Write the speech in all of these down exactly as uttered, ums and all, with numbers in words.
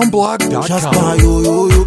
hound blog dot com. Shasta yo yo yo.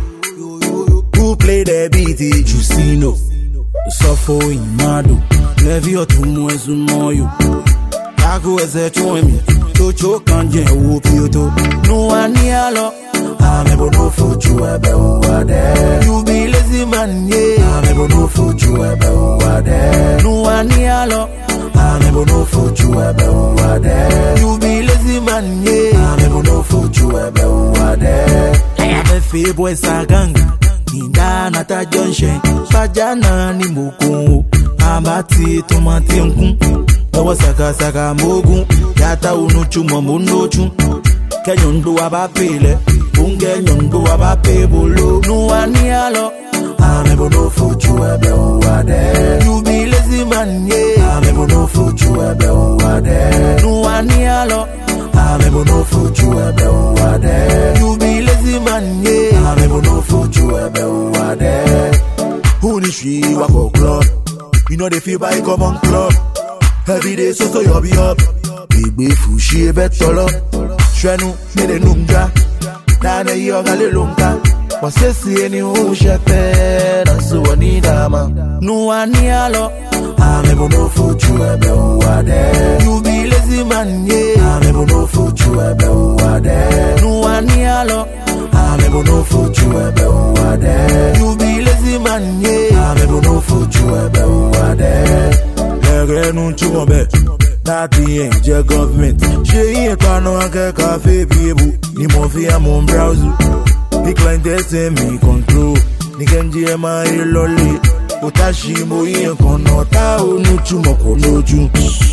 Who play the beat? Jusino. Suffer in Mado. Levy or two more Zumoyo. Taco as a choimi. Chocho kanje whoopioto. No one yellow. I'm able to foot you about there. You be lazy man, yeah. I'm able to foot you about there. No one yellow. I'm able to foot you about there. You be lazy man, yeah. I'm able to foot you about there. I have a fee boy sagang. Inda nata junction. Fajana ni muku. Amati tomati nkun. Owa saka saka mogun. Yata unuchu mamunochu. Kenyondu abapele. Unge nyondu abapebolo. Nuani alo. I'm able to foot you about there. You be lazy man, yeah. I'm able to foot you about there. Nuani alo. I'm able to foot you about there. You be lazy man, yeah. I'm able to foot you about there. Who ni she wako club? You know they feel by common club. Every day so so you be up. Big fushi betolo. Shwenu mede numja. Nana yoga le lunga. Wasesi eni ushepe. Nasu wanidama. Nuani alo. I'm able to foot you about there. You be lazy man, yeah. I'm able to foot you about there. Nuani alo. I'm able to foot you about there. You be lazy man, yeah. I'm able to foot you about there. Legre nun chumobe. Nati enje government. She ain't kano anke cafe bibu. Ni mafia mon browse. The client say me control. Ni kenji ema iloli. Utashi mo yen kono ta onu chumo konoju.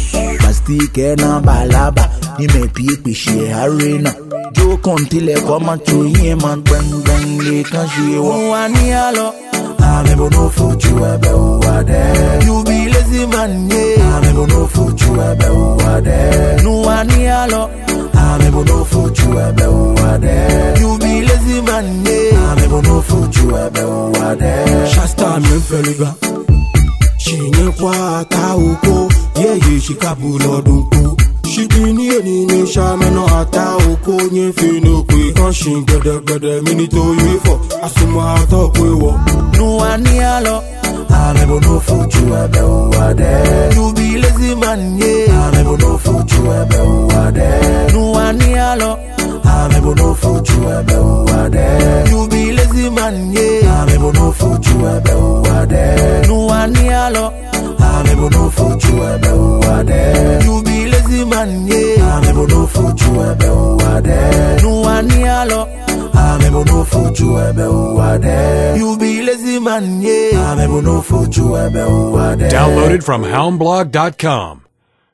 Pastike na balaba. Ni me pie pe she arena. Jo kontile koma to yen man bang bang le kan she wo ani alo. I'm able to foot you about there. You be lazy man, yeah. I'm able to foot you about there. No one yellow. I'm able to foot you about there. You be lazy man, yeah. I'm able to foot you about there. Shasta me feliga. She ne kwa ta uko. Yeah, yeah, she kabulo dunku. She be near the shame no ata uko nye fino kwe kanshin gede gede minito yefo asuma ata kwe wo. No one yellow. I'm able to foot you about there. You be lazy man, yeah. I'm able to foot you about there. No one yellow. I'm able to foot you about there. You be lazy man, yeah. I'm able to foot you about there. No one yellow. I'm able to foot you about there. You be lazy man, yeah. I'm able to foot you about there. No one yellow. I'm able to foot you about there. You be lazy man, yeah. I'm able to foot you about there. Downloaded from hound blog dot com.